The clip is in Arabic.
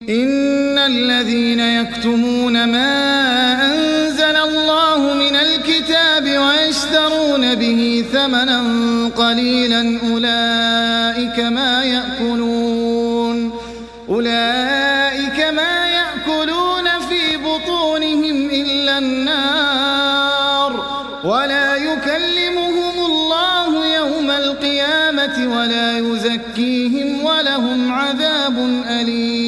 إن الذين يكتمون ما أنزل الله من الكتاب ويشترون به ثمنا قليلا أولئك ما يأكلون في بطونهم إلا النار ولا يكلمهم الله يوم القيامة ولا يزكيهم ولهم عذاب أليم.